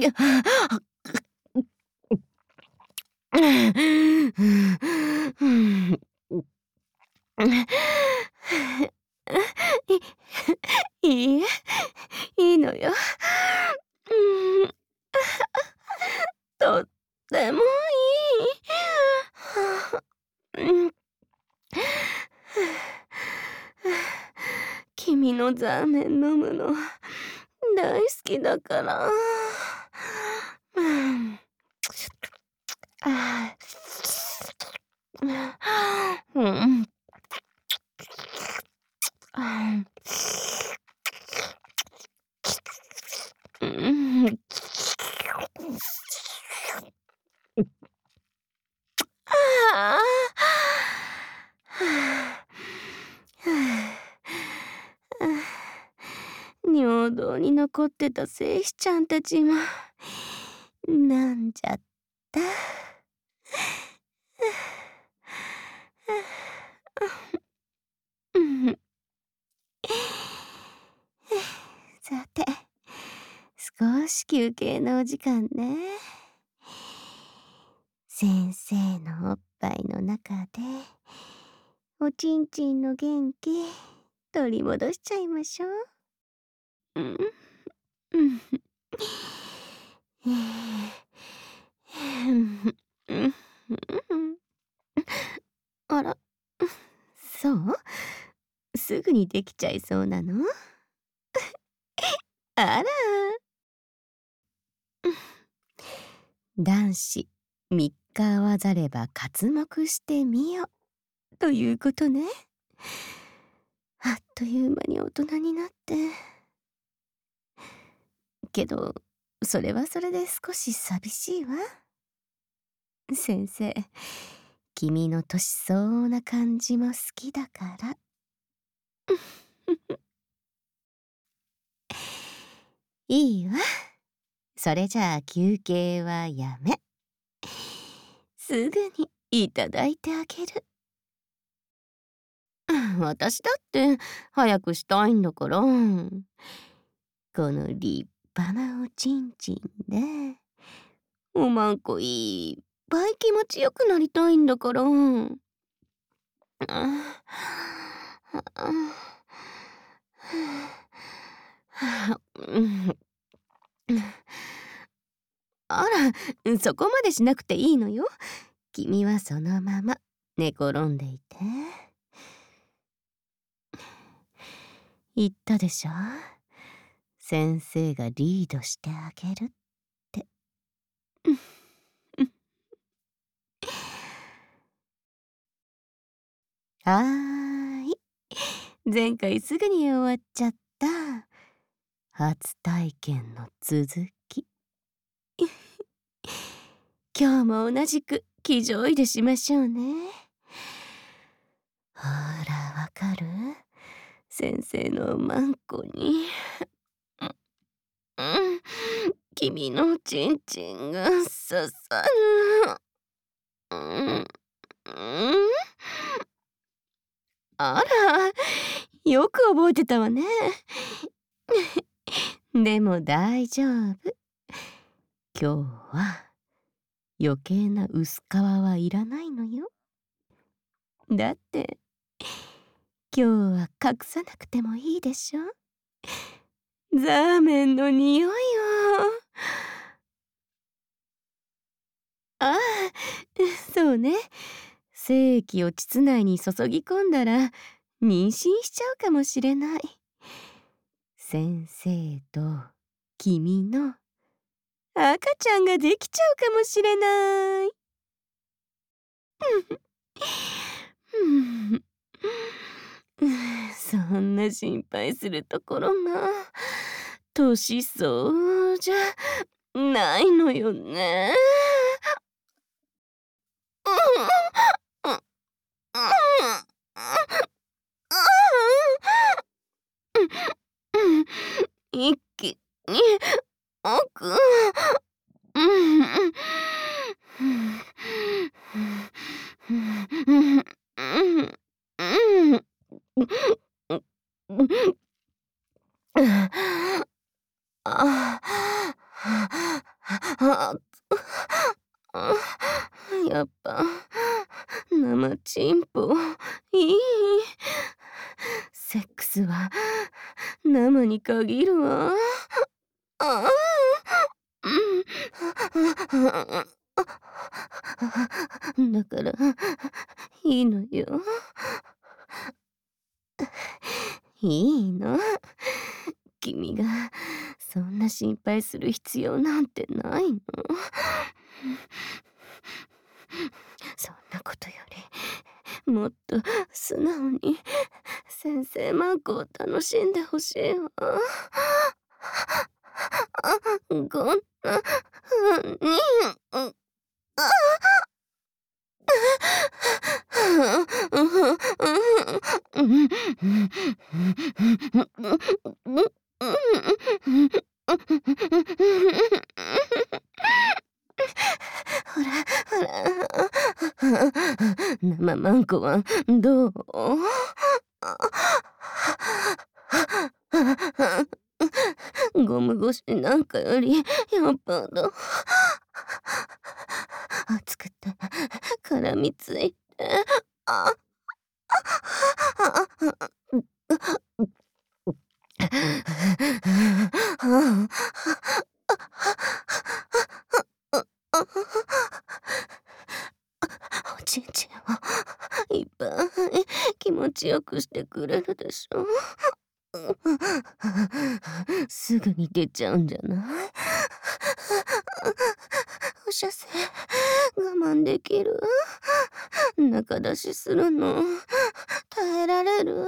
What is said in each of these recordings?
いいえ、いいのよ。とってもいい。君のザーメン飲むの大好きだから。うん。うん。あ尿道に残ってた精子ちゃんたちもなんじゃった。さて、少し休憩のお時間ね。先生のおっぱいの中でおちんちんの元気取り戻しちゃいましょう。あら、そう？すぐにできちゃいそうなの？あら。男子3日会わざれば刮目してみよということね。あっという間に大人になって。けど、それはそれで少し寂しいわ。先生、君の年相応な感じも好きだから。いいわ。それじゃあ休憩はやめ。すぐにいただいてあげる。私だって早くしたいんだから。この立派なおちんちんで、おまんこいっぱい気持ちよくなりたいんだから。あら、そこまでしなくていいのよ。君はそのまま寝転んでいて。言ったでしょ。先生がリードしてあげるって。はーい。前回すぐに終わっちゃった初体験の続き。今日も同じく騎乗位でしましょうね。ほら、わかる？先生のおまんこに。君のちんちんが刺さる。あら、よく覚えてたわね。でも大丈夫。今日は余計な薄皮はいらないのよ。だって今日は隠さなくてもいいでしょ。ザーメンの匂いを。ああ、そうね。精液を膣内に注ぎ込んだら妊娠しちゃうかもしれない。先生と君の赤ちゃんができちゃうかもしれない。そんな心配するところが年相応じゃないのよね。一気に奥。 スは生に限るわ。ああ、だからいいのよ。いいの。君がそんな心配する必要なんてないの。そんなことよりもっと素直に先生マークを楽しんでほしいわ。こんな風に、ほらほら、生マンコはどう？ゴム越しなんかよりよっぽど熱くて絡みついて、あおちんちんをいっぱい気持ちよくしてくれるでしょ。すぐに出ちゃうんじゃない？放射線我慢できる？中出しするの耐えられる？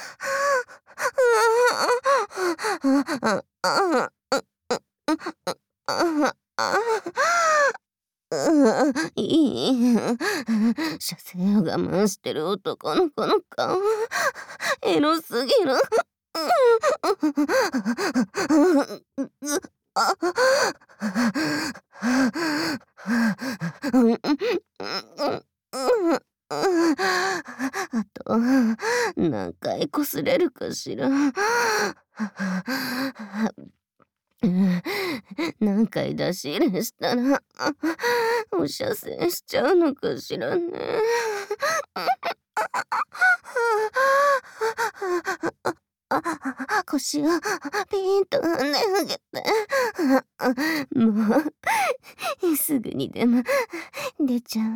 いい。射精を我慢してる男の子の顔エロすぎる。あと何回こすれるかしら。何回出し入れしたら放射線しちゃうのかしらね。腰をピーンと跳ね上げて、もうすぐにでも出ちゃう。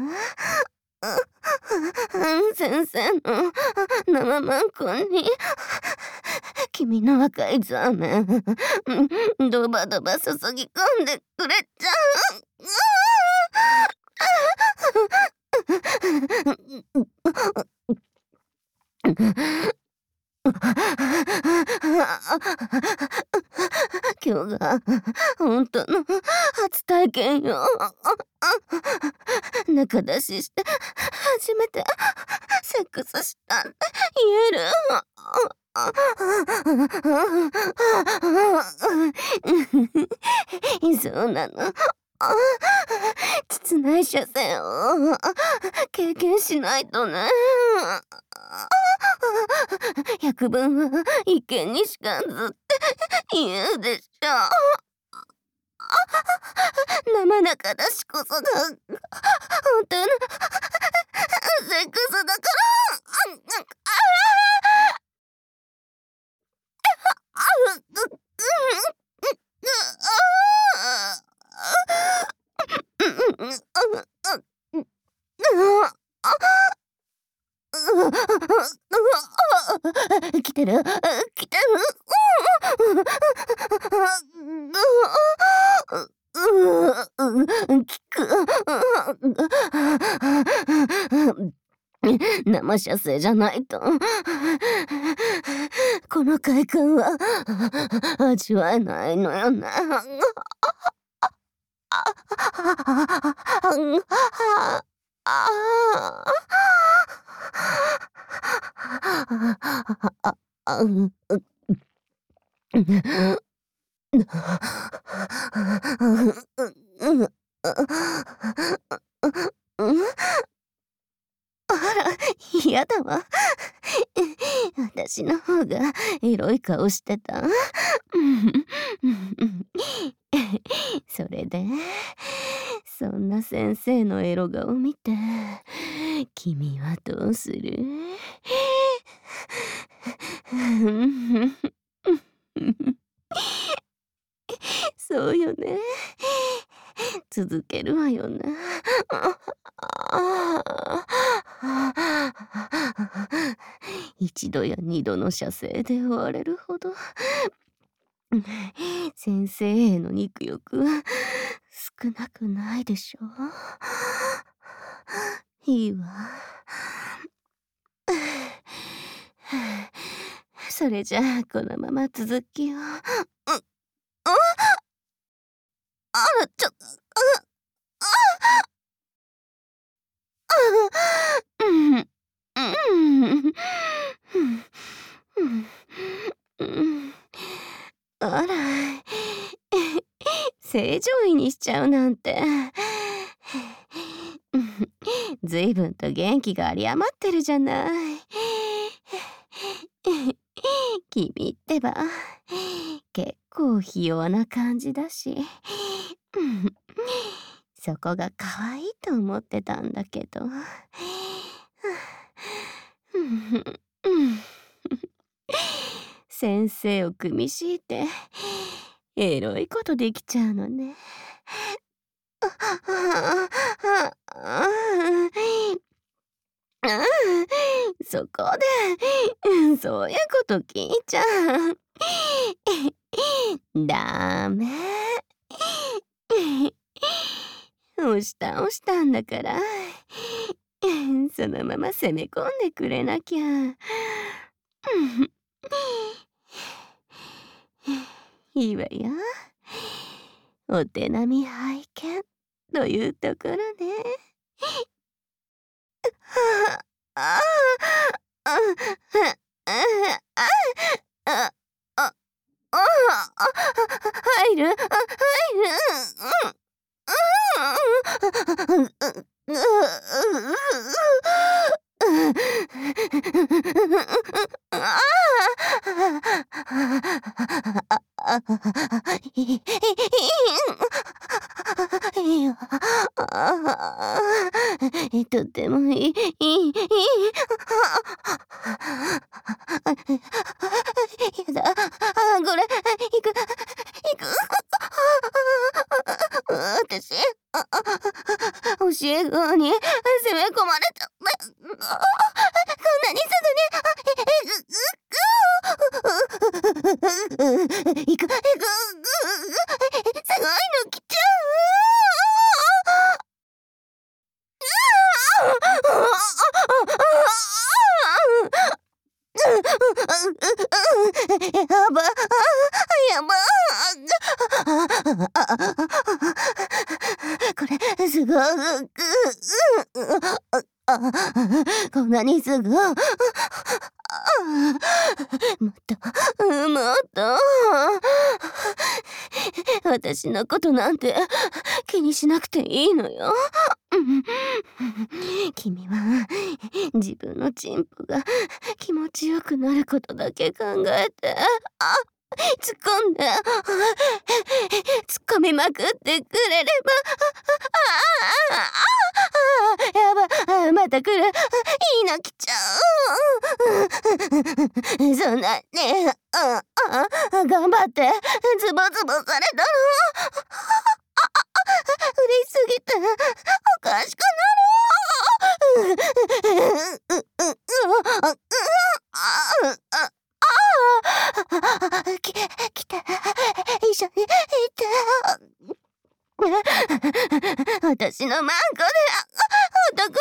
先生の生マンコに君の若いザーメンドバドバ注ぎ込んでくれちゃう。今日が本当の初体験よ。中出しして初めてセックスしたって言える？そうなの。膣内射精を経験しないとね。百聞は一見にしかずって言うでしょ。生中出しこそが本当のセックスだから来てる来てる。聞く。生射精じゃないとこの快感は味わえないのよね。あら、嫌だわ。私の方がエロい顔してた。それで、そんな先生のエロ顔見て、君はどうする？ そうよね。続けるわよね。一度や二度の射精で終われるほど、先生への肉欲は少なくないでしょう。いいわ。それじゃあこのまま続きを。あら、うんうんうんあら、正常位にしちゃうなんて。ずいぶんと元気が有り余ってるじゃない。君ってば、結構ひ弱な感じだし。そこが可愛いと思ってたんだけど。先生を組み敷いて、エロいことできちゃうのね。そこで、そういうこと聞いちゃう。ダメ。押したんだから、そのまま攻め込んでくれなきゃ。いいわよ。お手並み拝見というところね。ああ、入る？とてもやだ、これ、行く。私、教え子に攻め込まれた。こんなにすぐに、行く。すごいの来ちゃやば。これ、すごこんなにすぐもっと私のことなんて気にしなくていいのよ。君は自分のチンポが気持ちよくなることだけ考えて、突っ込みまくってくれれば。やば、また来る。いいの来ちゃう。そんなね、頑張ってズボされたら嬉しすぎておかしくなる。来て、一緒にいて。私のマンコで男になって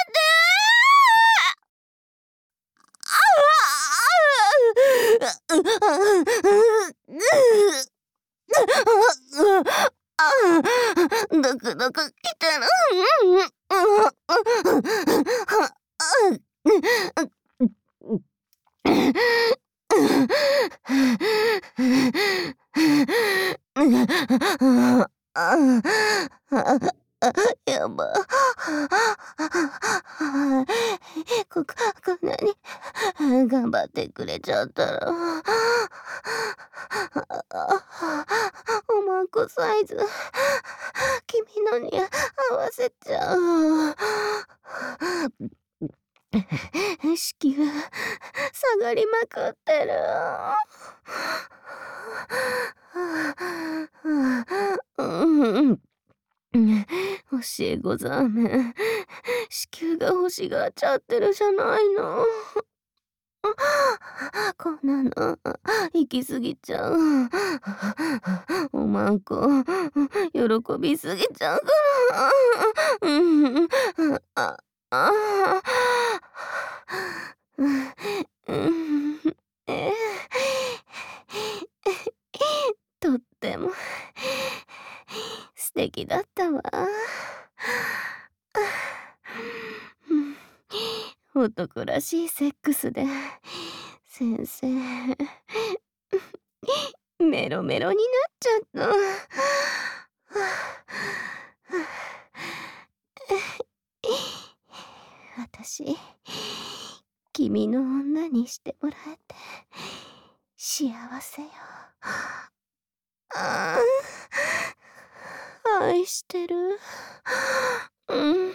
どこ来たの。やば。こんなに頑張ってくれちゃったら、おまんこサイズ君のに合わせちゃう。子宮下がりまくってる。うん。欲しいござめ。子宮が欲しがっちゃってるじゃないの。こんなの行き過ぎちゃう。おまんこ喜びすぎちゃうから。ああうん、えとっても素敵だったわ。男らしいセックスで先生メロメロになっちゃった私君の女にしてもらえて幸せよ。ああ愛してる。うん